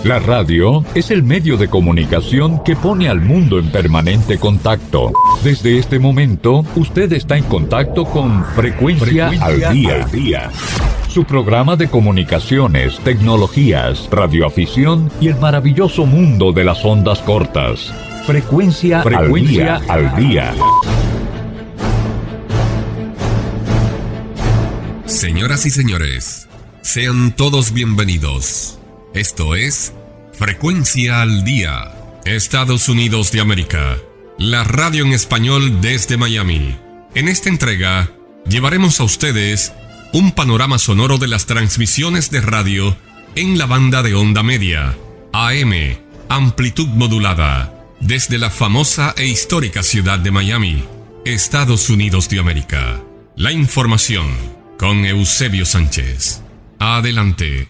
La radio es el medio de comunicación que pone al mundo en permanente contacto. Desde este momento, usted está en contacto con Frecuencia al Día. Su programa de comunicaciones, tecnologías, radioafición y el maravilloso mundo de las ondas cortas. Frecuencia al Día. Señoras y señores, sean todos bienvenidos. Esto es Frecuencia al Día, Estados Unidos de América, la radio en español desde Miami. En esta entrega, llevaremos a ustedes un panorama sonoro de las transmisiones de radio en la banda de onda media, AM, amplitud modulada, desde la famosa e histórica ciudad de Miami, Estados Unidos de América. La información con Eusebio Sánchez. Adelante.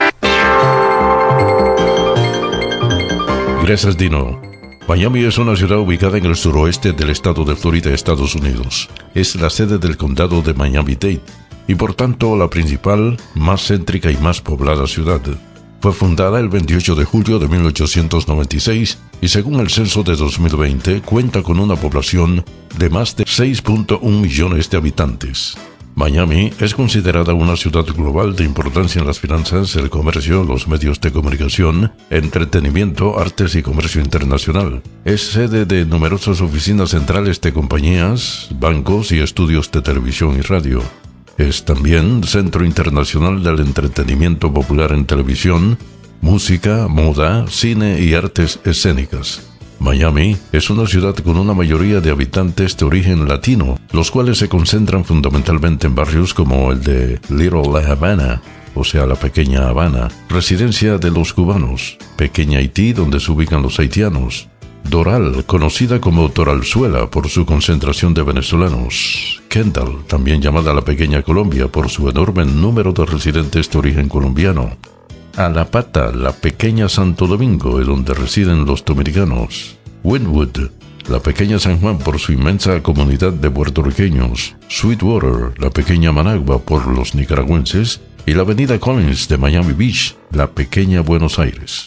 Gracias, Dino. Miami es una ciudad ubicada en el suroeste del estado de Florida, Estados Unidos. Es la sede del condado de Miami-Dade y por tanto la principal, más céntrica y más poblada ciudad. Fue fundada el 28 de julio de 1896 y según el censo de 2020 cuenta con una población de más de 6.1 millones de habitantes. Miami es considerada una ciudad global de importancia en las finanzas, el comercio, los medios de comunicación, entretenimiento, artes y comercio internacional. Es sede de numerosas oficinas centrales de compañías, bancos y estudios de televisión y radio. Es también centro internacional del entretenimiento popular en televisión, música, moda, cine y artes escénicas. Miami es una ciudad con una mayoría de habitantes de origen latino, los cuales se concentran fundamentalmente en barrios como el de Little La Habana, o sea, la Pequeña Habana, residencia de los cubanos, Pequeña Haití, donde se ubican los haitianos, Doral, conocida como Doralzuela por su concentración de venezolanos, Kendall, también llamada la Pequeña Colombia por su enorme número de residentes de origen colombiano, Alapata, la Pequeña Santo Domingo, donde residen los dominicanos, Wynwood, la Pequeña San Juan por su inmensa comunidad de puertorriqueños, Sweetwater, la Pequeña Managua por los nicaragüenses, y la Avenida Collins de Miami Beach, la Pequeña Buenos Aires.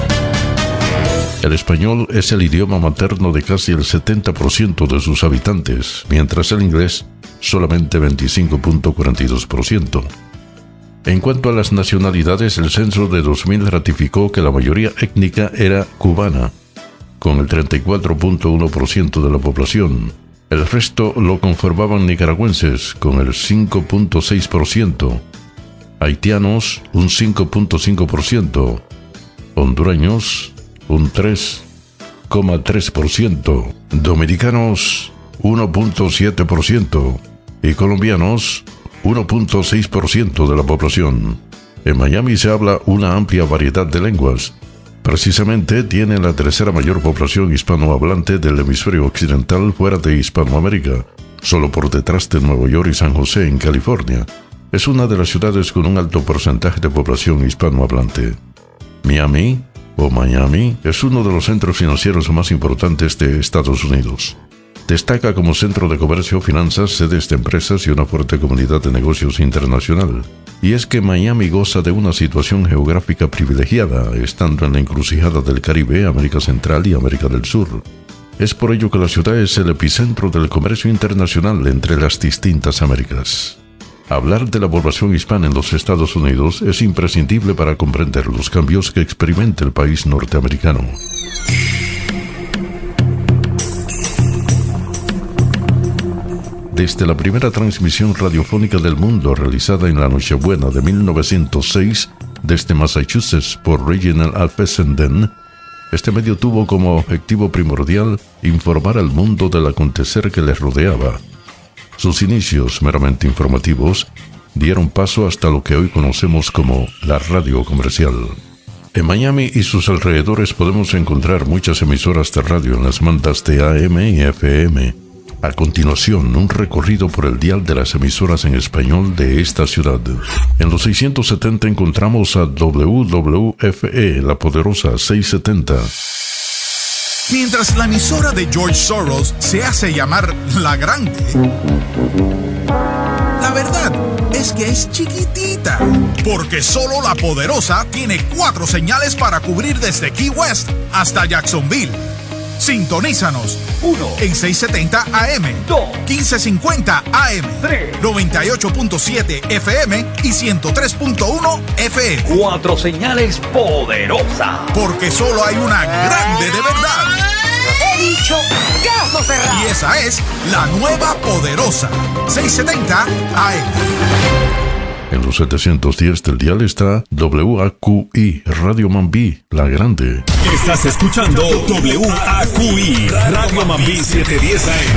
El español es el idioma materno de casi el 70% de sus habitantes, mientras el inglés solamente 25.42%. En cuanto a las nacionalidades, el censo de 2000 ratificó que la mayoría étnica era cubana, con el 34.1% de la población. El resto lo conformaban nicaragüenses, con el 5.6%, haitianos, un 5.5%, hondureños, un 3.3%, dominicanos, 1.7% y colombianos, 1.6% de la población. En Miami se habla una amplia variedad de lenguas. Precisamente tiene la tercera mayor población hispanohablante del hemisferio occidental fuera de Hispanoamérica, solo por detrás de Nueva York y San José en California. Es una de las ciudades con un alto porcentaje de población hispanohablante. Miami, o Miami, es uno de los centros financieros más importantes de Estados Unidos. Destaca como centro de comercio, finanzas, sedes de empresas y una fuerte comunidad de negocios internacional. Y es que Miami goza de una situación geográfica privilegiada, estando en la encrucijada del Caribe, América Central y América del Sur. Es por ello que la ciudad es el epicentro del comercio internacional entre las distintas Américas. Hablar de la población hispana en los Estados Unidos es imprescindible para comprender los cambios que experimenta el país norteamericano. Desde la primera transmisión radiofónica del mundo realizada en la Nochebuena de 1906 desde Massachusetts por Reginald A. Fessenden, este medio tuvo como objetivo primordial informar al mundo del acontecer que les rodeaba. Sus inicios, meramente informativos, dieron paso hasta lo que hoy conocemos como la radio comercial. En Miami y sus alrededores podemos encontrar muchas emisoras de radio en las bandas de AM y FM. A continuación, un recorrido por el dial de las emisoras en español de esta ciudad. En los 670 encontramos a WWFE, la poderosa 670. Mientras la emisora de George Soros se hace llamar La Grande. La verdad es es que es chiquitita, porque solo la Poderosa tiene 4 señales para cubrir desde Key West hasta Jacksonville. Sintonízanos. 1 en 670 AM, 2 1550 AM, 3 98.7 FM y 103.1 FM. 4 señales poderosas. Porque solo hay una grande de verdad. He dicho, caso cerrado. Y esa es la nueva Poderosa. 670 AM. En los 710 del dial está WAQI, Radio Mambí, la grande. Estás escuchando WAQI, Radio Mambí 710 AM.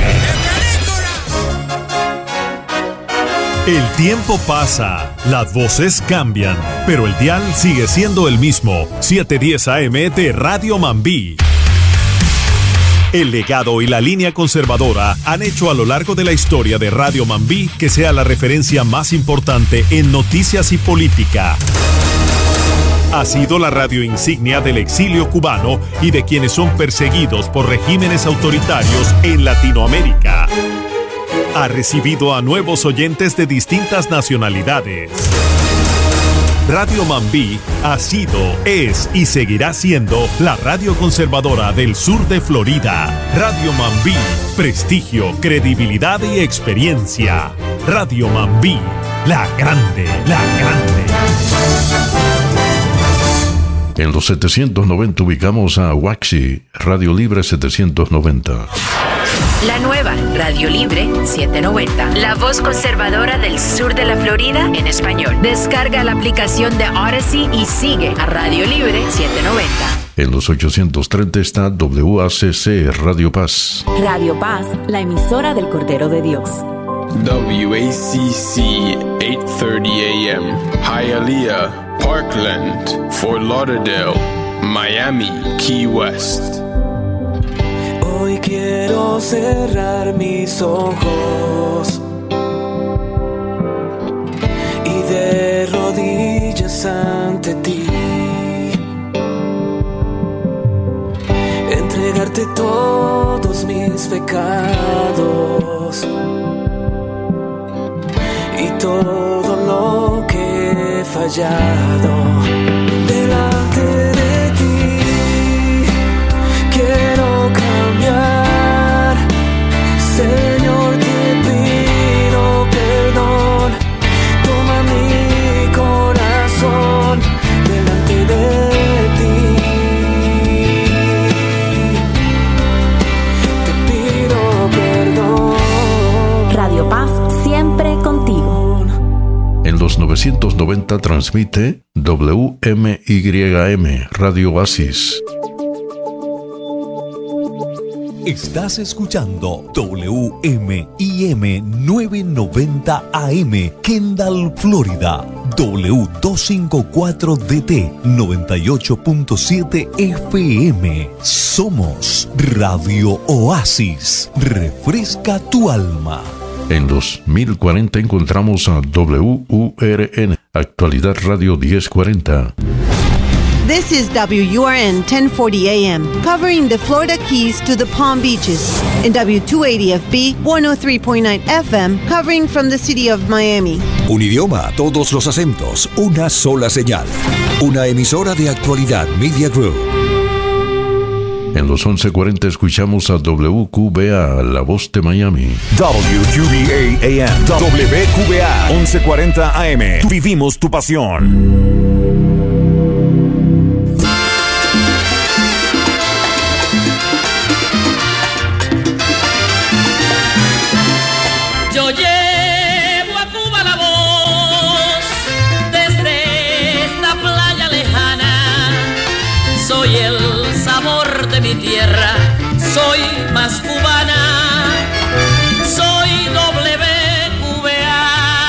El tiempo pasa, las voces cambian, pero el dial sigue siendo el mismo. 710 AM de Radio Mambí. El legado y la línea conservadora han hecho a lo largo de la historia de Radio Mambí que sea la referencia más importante en noticias y política. Ha sido la radio insignia del exilio cubano y de quienes son perseguidos por regímenes autoritarios en Latinoamérica. Ha recibido a nuevos oyentes de distintas nacionalidades. Radio Mambí ha sido, es y seguirá siendo la radio conservadora del sur de Florida. Radio Mambí, prestigio, credibilidad y experiencia. Radio Mambí, la grande, la grande. En los 790 ubicamos a Waxy, Radio Libre 790. La nueva Radio Libre 790. La voz conservadora del sur de la Florida en español. Descarga la aplicación de Odyssey y sigue a Radio Libre 790. En los 830 está WACC, Radio Paz. Radio Paz, la emisora del Cordero de Dios. WACC 830 AM, Hialeah, Parkland, Fort Lauderdale, Miami, Key West. Hoy quiero cerrar mis ojos y de rodillas ante ti entregarte todos mis pecados y todo lo que he fallado delante de ti. Quiero cambiar, Señor, te pido perdón. Toma mi corazón delante de ti. Te pido perdón. Radio Paz, siempre contigo. En los 990 transmite WMYM, Radio Oasis. Estás escuchando WMIM 990 AM, Kendall, Florida. W254DT 98.7 FM. Somos Radio Oasis. Refresca tu alma. En los 1040 encontramos a WURN, Actualidad Radio 1040. This is WURN 1040 AM, covering the Florida Keys to the Palm Beaches, and W280FB 103.9 FM, covering from the city of Miami. Un idioma, todos los acentos, una sola señal. Una emisora de Actualidad Media Group. En los 1140 escuchamos a WQBA, La Voz de Miami. WQBA AM, WQBA 1140 AM. Vivimos tu pasión. Mi tierra, soy más cubana, soy WQBA.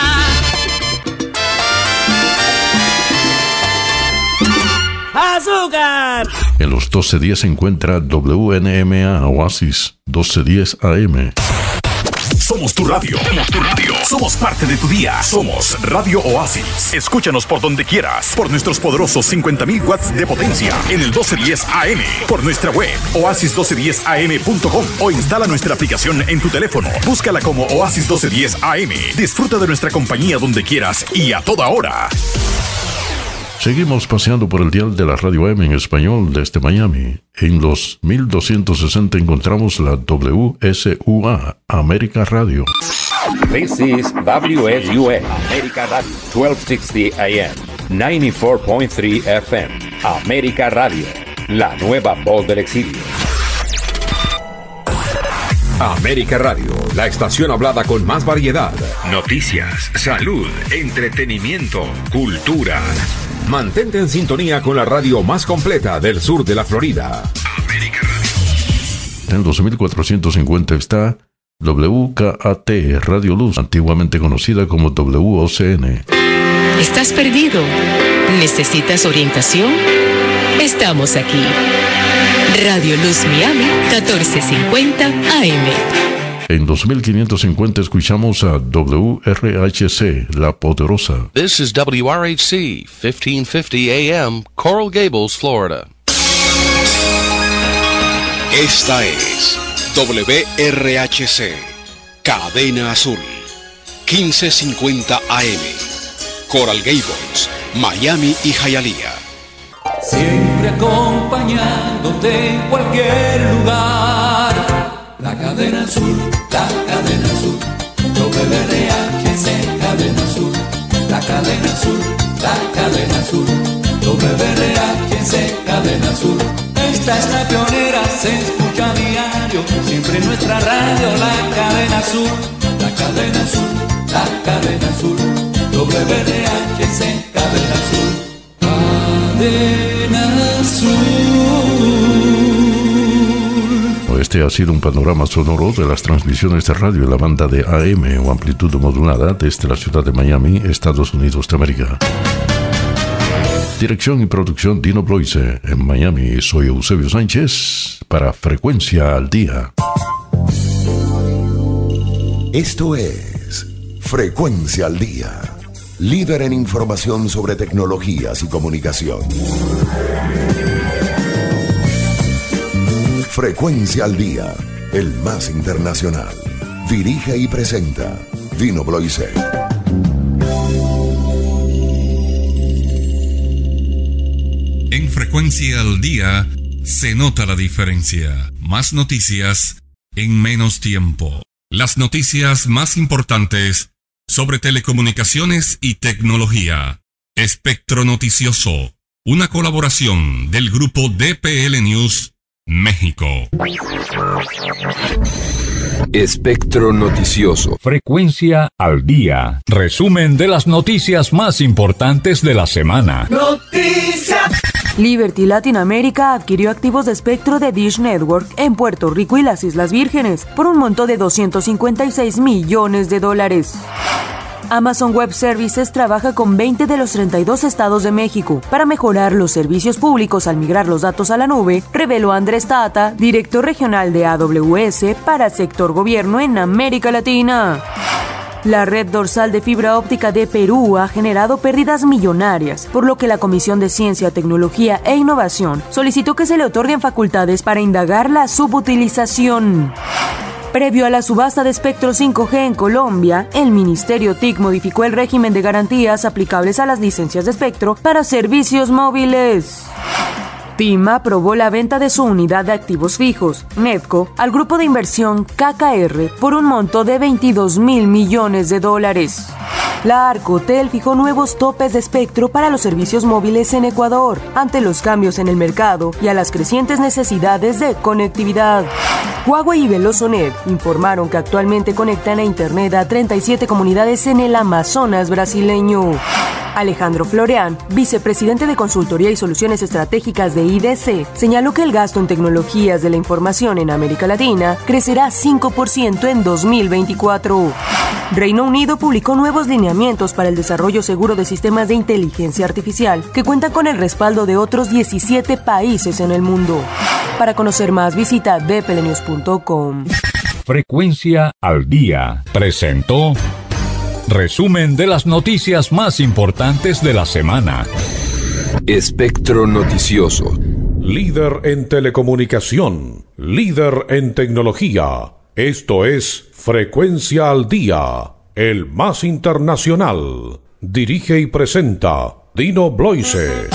¡Azúcar! En los 1210 se encuentra WNMA Oasis 1210 AM. Somos tu radio. Somos parte de tu día. Somos Radio Oasis. Escúchanos por donde quieras. Por nuestros poderosos 50,000 watts de potencia en el 1210 AM. Por nuestra web oasis1210am.com o instala nuestra aplicación en tu teléfono. Búscala como Oasis 1210 AM. Disfruta de nuestra compañía donde quieras y a toda hora. Seguimos paseando por el dial de la Radio M en español desde Miami. En los 1260 encontramos la WSUA, América Radio. This is WSUA, América Radio, 1260 AM, 94.3 FM, América Radio, la nueva voz del exilio. América Radio, la estación hablada con más variedad. Noticias, salud, entretenimiento, cultura. Mantente en sintonía con la radio más completa del sur de la Florida. América Radio. En 2450 está WKAT Radio Luz, antiguamente conocida como WOCN. ¿Estás perdido? ¿Necesitas orientación? Estamos aquí. Radio Luz Miami, 1450 AM. En 2550 escuchamos a WRHC, La Poderosa. This is WRHC, 1550 AM, Coral Gables, Florida. Esta es WRHC, Cadena Azul, 1550 AM, Coral Gables, Miami y Hialeah. Siempre acompañándote en cualquier lugar. La cadena azul, WRHC, cadena azul, la cadena azul, WRHC, cadena azul. Esta es la pionera, se escucha a diario, siempre en nuestra radio, la cadena azul, la cadena azul, WRHC, cadena azul, cadena azul. Este ha sido un panorama sonoro de las transmisiones de radio de la banda de AM o amplitud modulada desde la ciudad de Miami, Estados Unidos de América. Dirección y producción Dino Bloise. En Miami soy Eusebio Sánchez para Frecuencia al Día. Esto es Frecuencia al Día, líder en información sobre tecnologías y comunicación. Frecuencia al Día, el más internacional. Dirige y presenta Dino Bloise. En Frecuencia al Día se nota la diferencia. Más noticias en menos tiempo. Las noticias más importantes sobre telecomunicaciones y tecnología. Espectro Noticioso, una colaboración del grupo DPL News México. Espectro Noticioso. Frecuencia al Día. Resumen de las noticias más importantes de la semana. Noticias. Liberty Latin America adquirió activos de espectro de Dish Network en Puerto Rico y las Islas Vírgenes por un monto de $256 millones. Amazon Web Services trabaja con 20 de los 32 estados de México para mejorar los servicios públicos al migrar los datos a la nube, reveló Andrés Tata, director regional de AWS para sector gobierno en América Latina. La red dorsal de fibra óptica de Perú ha generado pérdidas millonarias, por lo que la Comisión de Ciencia, Tecnología e Innovación solicitó que se le otorguen facultades para indagar la subutilización. Previo a la subasta de espectro 5G en Colombia, el Ministerio TIC modificó el régimen de garantías aplicables a las licencias de espectro para servicios móviles. TIM aprobó la venta de su unidad de activos fijos, Netco, al grupo de inversión KKR por un monto de $22,000 millones. La Arcotel fijó nuevos topes de espectro para los servicios móviles en Ecuador, ante los cambios en el mercado y a las crecientes necesidades de conectividad. Huawei y Velosonet informaron que actualmente conectan a Internet a 37 comunidades en el Amazonas brasileño. Alejandro Floreán, vicepresidente de Consultoría y Soluciones Estratégicas de IDC, señaló que el gasto en tecnologías de la información en América Latina crecerá 5% en 2024. Reino Unido publicó nuevos lineamientos para el desarrollo seguro de sistemas de inteligencia artificial que cuentan con el respaldo de otros 17 países en el mundo. Para conocer más, visita dplnews.com. Frecuencia al Día presentó resumen de las noticias más importantes de la semana. Espectro Noticioso. Líder en telecomunicación, líder en tecnología. Esto es Frecuencia al Día, el más internacional. Dirige y presenta Dino Bloise.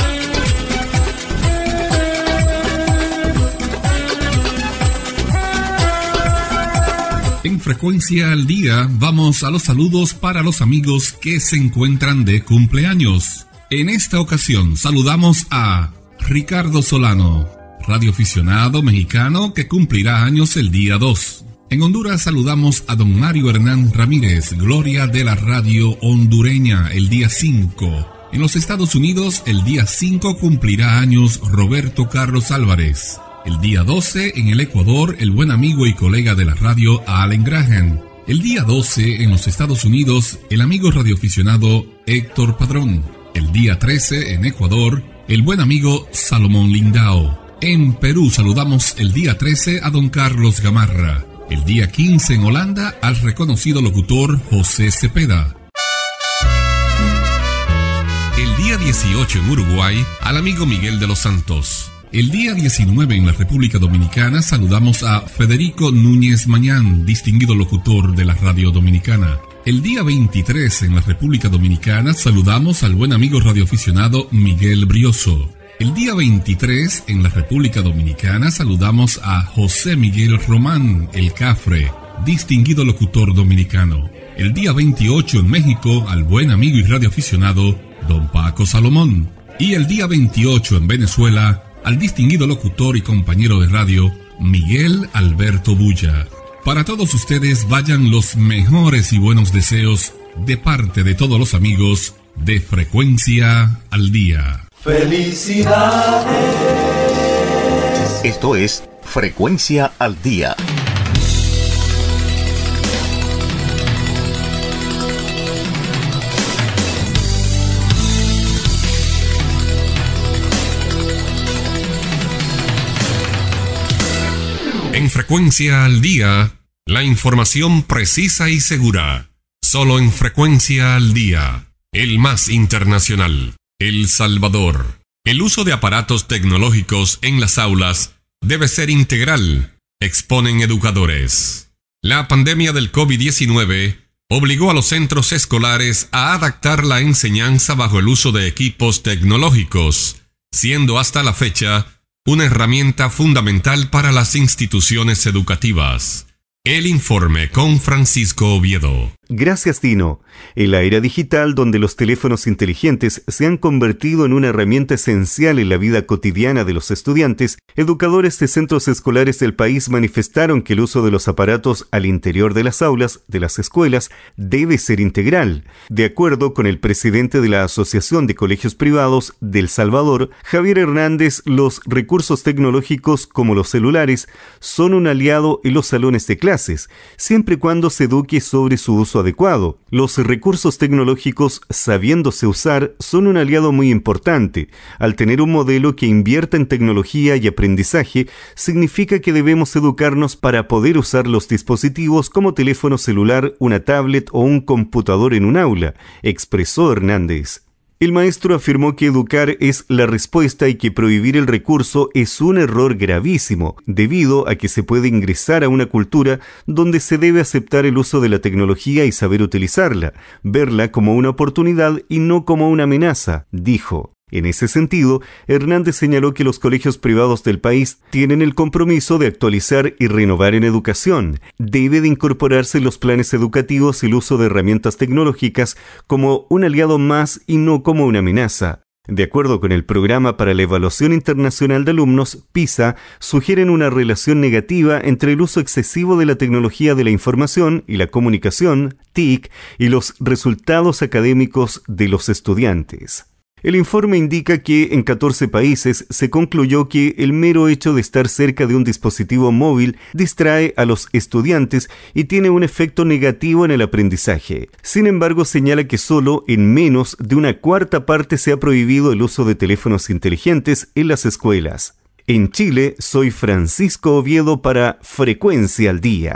En Frecuencia al Día vamos a los saludos para los amigos que se encuentran de cumpleaños. En esta ocasión saludamos a Ricardo Solano, radioaficionado mexicano que cumplirá años el día 2. En Honduras saludamos a don Mario Hernán Ramírez, gloria de la radio hondureña, el día 5. En los Estados Unidos, el día 5 cumplirá años Roberto Carlos Álvarez. El día 12, en el Ecuador, el buen amigo y colega de la radio Allen Graham. El día 12, en los Estados Unidos, el amigo radioaficionado Héctor Padrón. El día 13, en Ecuador, el buen amigo Salomón Lindao. En Perú saludamos el día 13 a don Carlos Gamarra. El día 15 en Holanda al reconocido locutor José Cepeda. El día 18 en Uruguay al amigo Miguel de los Santos. El día 19 en la República Dominicana saludamos a Federico Núñez Mañán, distinguido locutor de la radio dominicana. El día 23 en la República Dominicana saludamos al buen amigo radioaficionado Miguel Brioso. El día 23 en la República Dominicana saludamos a José Miguel Román, el Cafre, distinguido locutor dominicano. El día 28 en México al buen amigo y radioaficionado don Paco Salomón. Y el día 28 en Venezuela al distinguido locutor y compañero de radio Miguel Alberto Bulla. Para todos ustedes vayan los mejores y buenos deseos de parte de todos los amigos de Frecuencia al Día. ¡Felicidades! Esto es Frecuencia al Día. En Frecuencia al Día, la información precisa y segura. Solo en Frecuencia al Día, el más internacional. El Salvador. El uso de aparatos tecnológicos en las aulas debe ser integral, exponen educadores. La pandemia del COVID-19 obligó a los centros escolares a adaptar la enseñanza bajo el uso de equipos tecnológicos, siendo hasta la fecha una herramienta fundamental para las instituciones educativas. El informe con Francisco Oviedo. Gracias, Dino. En la era digital, donde los teléfonos inteligentes se han convertido en una herramienta esencial en la vida cotidiana de los estudiantes, educadores de centros escolares del país manifestaron que el uso de los aparatos al interior de las aulas de las escuelas debe ser integral. De acuerdo con el presidente de la Asociación de Colegios Privados de El Salvador, Javier Hernández, los recursos tecnológicos como los celulares son un aliado en los salones de clases, siempre y cuando se eduque sobre su uso adecuado. Los recursos tecnológicos, sabiéndose usar, son un aliado muy importante. Al tener un modelo que invierta en tecnología y aprendizaje, significa que debemos educarnos para poder usar los dispositivos como teléfono celular, una tablet o un computador en un aula, expresó Hernández. El maestro afirmó que educar es la respuesta y que prohibir el recurso es un error gravísimo, debido a que se puede ingresar a una cultura donde se debe aceptar el uso de la tecnología y saber utilizarla, verla como una oportunidad y no como una amenaza, dijo. En ese sentido, Hernández señaló que los colegios privados del país tienen el compromiso de actualizar y renovar en educación. Debe de incorporarse en los planes educativos el uso de herramientas tecnológicas como un aliado más y no como una amenaza. De acuerdo con el Programa para la Evaluación Internacional de Alumnos, PISA, sugieren una relación negativa entre el uso excesivo de la tecnología de la información y la comunicación, TIC, y los resultados académicos de los estudiantes. El informe indica que en 14 países se concluyó que el mero hecho de estar cerca de un dispositivo móvil distrae a los estudiantes y tiene un efecto negativo en el aprendizaje. Sin embargo, señala que solo en menos de una cuarta parte se ha prohibido el uso de teléfonos inteligentes en las escuelas. En Chile, soy Francisco Oviedo para Frecuencia al Día.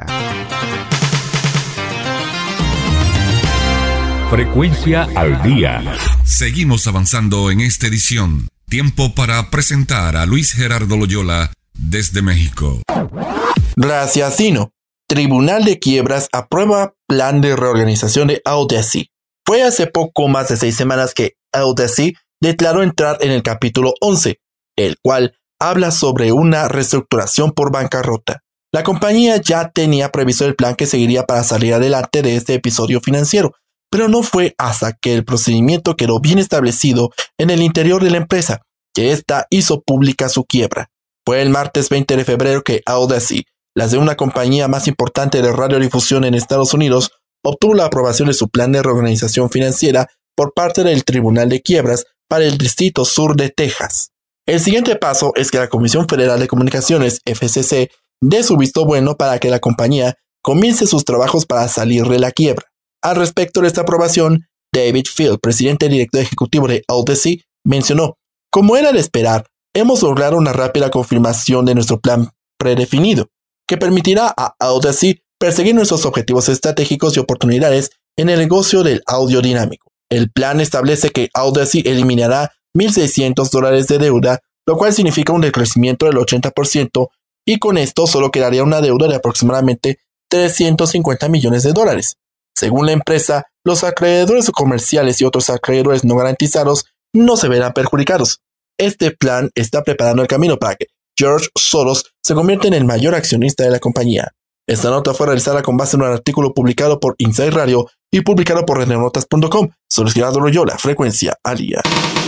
Frecuencia al Día. Seguimos avanzando en esta edición. Tiempo para presentar a Luis Gerardo Loyola desde México. Gracias, Dino. Tribunal de Quiebras aprueba plan de reorganización de Audacity. Fue hace poco más de 6 semanas que Audacity declaró entrar en el capítulo 11, el cual habla sobre una reestructuración por bancarrota. La compañía ya tenía previsto el plan que seguiría para salir adelante de este episodio financiero, pero no fue hasta que el procedimiento quedó bien establecido en el interior de la empresa que ésta hizo pública su quiebra. Fue el martes 20 de febrero que Audacity, la de una compañía más importante de radiodifusión en Estados Unidos, obtuvo la aprobación de su plan de reorganización financiera por parte del Tribunal de Quiebras para el Distrito Sur de Texas. El siguiente paso es que la Comisión Federal de Comunicaciones, FCC, dé su visto bueno para que la compañía comience sus trabajos para salir de la quiebra. Al respecto de esta aprobación, David Field, presidente y director ejecutivo de Audacity, mencionó: como era de esperar, hemos logrado una rápida confirmación de nuestro plan predefinido, que permitirá a Audacity perseguir nuestros objetivos estratégicos y oportunidades en el negocio del audio dinámico. El plan establece que Audacity eliminará $1,600 de deuda, lo cual significa un decrecimiento del 80%, y con esto solo quedaría una deuda de aproximadamente $350 millones. Según la empresa, los acreedores comerciales y otros acreedores no garantizados no se verán perjudicados. Este plan está preparando el camino para que George Soros se convierta en el mayor accionista de la compañía. Esta nota fue realizada con base en un artículo publicado por Inside Radio y publicado por redenotas.com. Soy Gerardo Loyola, Frecuencia al Día.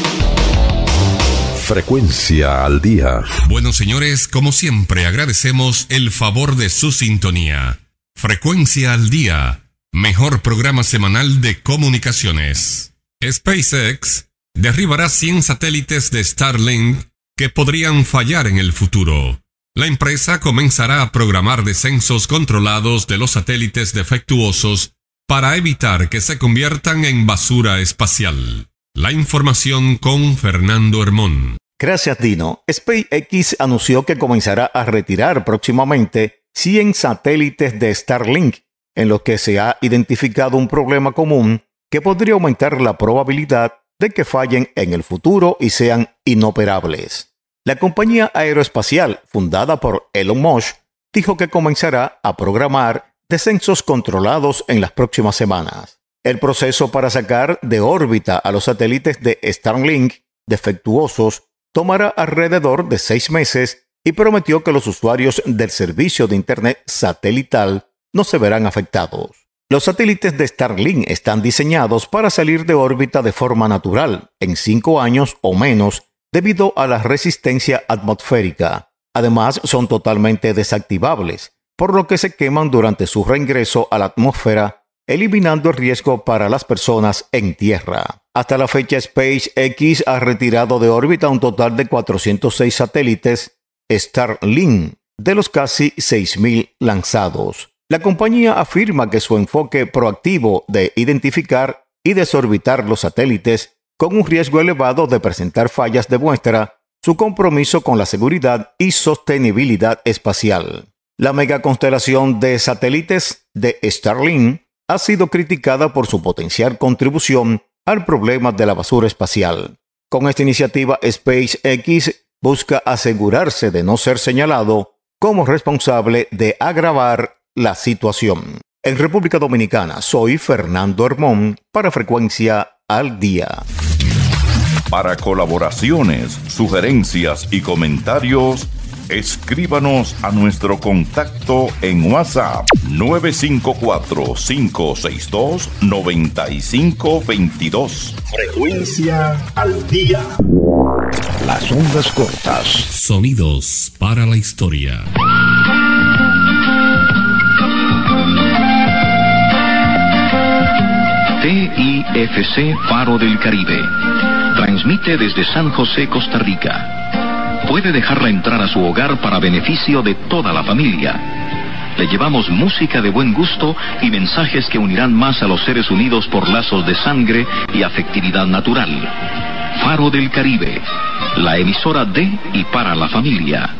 Frecuencia al Día. Bueno, señores, como siempre, agradecemos el favor de su sintonía. Frecuencia al Día, mejor programa semanal de comunicaciones. SpaceX derribará 100 satélites de Starlink que podrían fallar en el futuro. La empresa comenzará a programar descensos controlados de los satélites defectuosos para evitar que se conviertan en basura espacial. La información con Fernando Hermón. Gracias, Dino. SpaceX anunció que comenzará a retirar próximamente 100 satélites de Starlink, en los que se ha identificado un problema común que podría aumentar la probabilidad de que fallen en el futuro y sean inoperables. La compañía aeroespacial, fundada por Elon Musk, dijo que comenzará a programar descensos controlados en las próximas semanas. El proceso para sacar de órbita a los satélites de Starlink defectuosos tomará alrededor de 6 meses y prometió que los usuarios del servicio de Internet satelital no se verán afectados. Los satélites de Starlink están diseñados para salir de órbita de forma natural en 5 años o menos debido a la resistencia atmosférica. Además, son totalmente desactivables, por lo que se queman durante su reingreso a la atmósfera, eliminando el riesgo para las personas en tierra. Hasta la fecha, SpaceX ha retirado de órbita un total de 406 satélites Starlink, de los casi 6,000 lanzados. La compañía afirma que su enfoque proactivo de identificar y desorbitar los satélites con un riesgo elevado de presentar fallas demuestra su compromiso con la seguridad y sostenibilidad espacial. La megaconstelación de satélites de Starlink ha sido criticada por su potencial contribución al problema de la basura espacial. Con esta iniciativa, SpaceX busca asegurarse de no ser señalado como responsable de agravar la situación. En República Dominicana, soy Fernando Hermón para Frecuencia al Día. Para colaboraciones, sugerencias y comentarios, escríbanos a nuestro contacto en WhatsApp 954-562-9522. Frecuencia al Día. Las ondas cortas. Sonidos para la historia. TIFC Faro del Caribe. Transmite desde San José, Costa Rica. Puede dejarla entrar a su hogar para beneficio de toda la familia. Le llevamos música de buen gusto y mensajes que unirán más a los seres unidos por lazos de sangre y afectividad natural. Faro del Caribe, la emisora de y para la familia.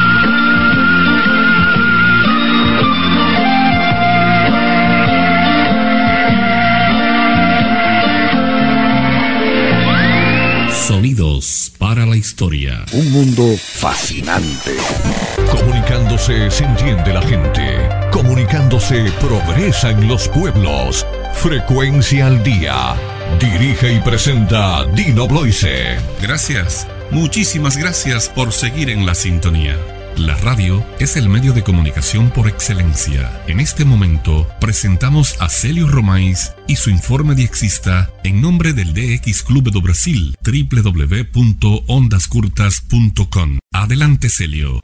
Sonidos para la historia. Un mundo fascinante. Comunicándose se entiende la gente. Comunicándose progresa en los pueblos. Frecuencia al día. Dirige y presenta Dino Bloise. Gracias, muchísimas gracias por seguir en la sintonía. La radio es el medio de comunicación por excelencia. En este momento presentamos a Célio Romais y su informe diexista en nombre del DX Clube do Brasil, www.ondascurtas.com. Adelante, Célio.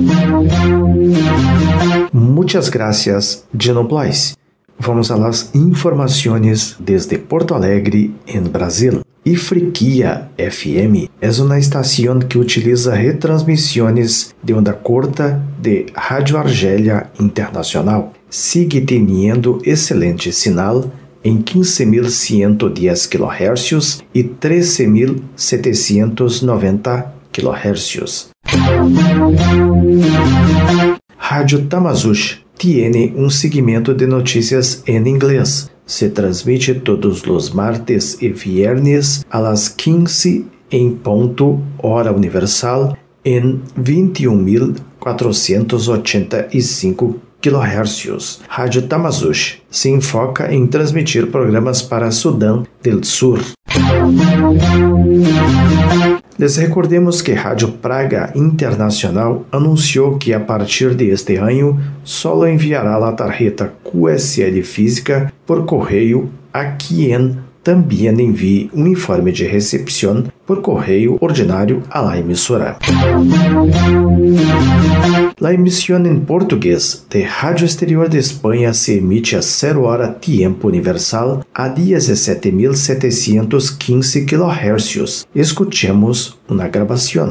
Muchas gracias, Dino Bloise. Vamos a las informaciones desde Porto Alegre, en Brasil. Ifriquia FM es una estación que utiliza retransmisiones de onda corta de Rádio Argélia Internacional. Sigue teniendo excelente sinal em 15.110 kHz e 13.790 kHz. Rádio Tamazush tiene un segmento de noticias en inglés. Se transmite todos los martes y viernes a las 15 en punto hora universal en 21.485 kHz. Rádio Tamazush se enfoca em transmitir programas para Sudão del Sur. Les recordemos que Rádio Praga Internacional anunciou que a partir de este ano solo enviará a tarjeta QSL física por correio a quien também envie um informe de recepção por correio ordinário a la emissora. La emisión en portugués de Radio Exterior de Espanha se emite a 0 hora tiempo universal a 17.715 kHz. Escuchemos una grabación.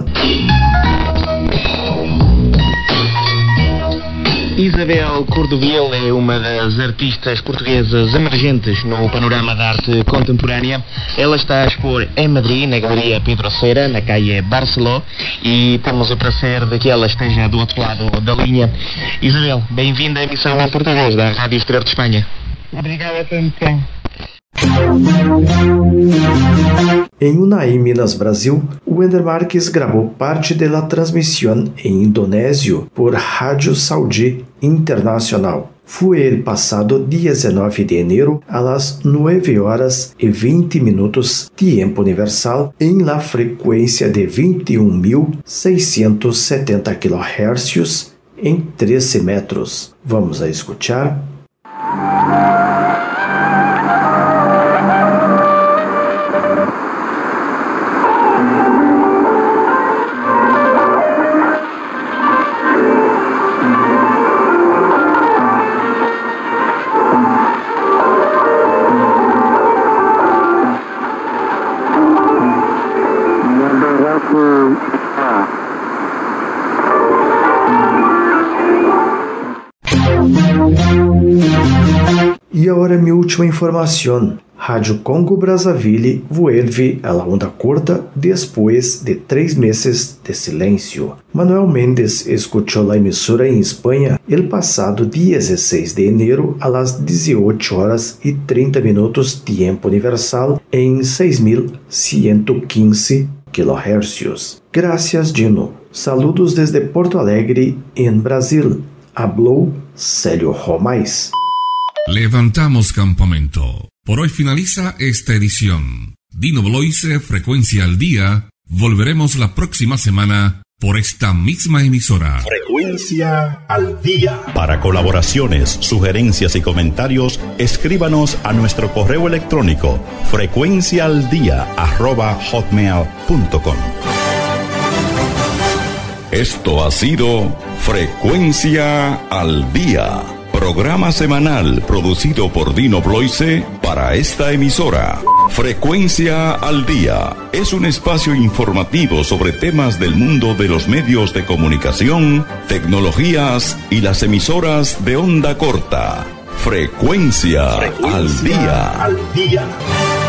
Isabel Cordoviel é uma das artistas portuguesas emergentes no panorama da arte contemporânea. Ela está a expor em Madrid, na Galeria Pedro Cera, na calle Barceló, e temos o prazer de que ela esteja do outro lado da linha. Isabel, bem-vinda à emissão em português da Rádio Exterior de Espanha. Obrigada, Tantan. Em Unai, Minas, Brasil, Wender Marques gravou parte da transmissão em indonésio por Rádio Saudi Internacional. Foi el passado 19 de enero a las 9 horas e 20 minutos tiempo universal em la frequência de 21.670 kHz em 13 metros. Vamos a escuchar. E agora minha última informação. Rádio Congo Brazzaville vuelve a la onda corta depois de 3 meses de silêncio. Manuel Mendes escuchou a emissora em Espanha el passado 16 de enero a las 18 horas e 30 minutos tiempo universal em 6.115 kHz. Gracias, Dino. Saludos desde Porto Alegre, en Brasil. Habló Célio Romais. Levantamos campamento. Por hoy finaliza esta edición. Dino Bloise, Frecuencia al Día. Volveremos la próxima semana por esta misma emisora. Frecuencia al Día. Para colaboraciones, sugerencias y comentarios, escríbanos a nuestro correo electrónico frecuenciaaldia@hotmail.com. Esto ha sido Frecuencia al Día, programa semanal producido por Dino Bloise para esta emisora. Frecuencia al Día es un espacio informativo sobre temas del mundo de los medios de comunicación, tecnologías y las emisoras de onda corta. Frecuencia al Día.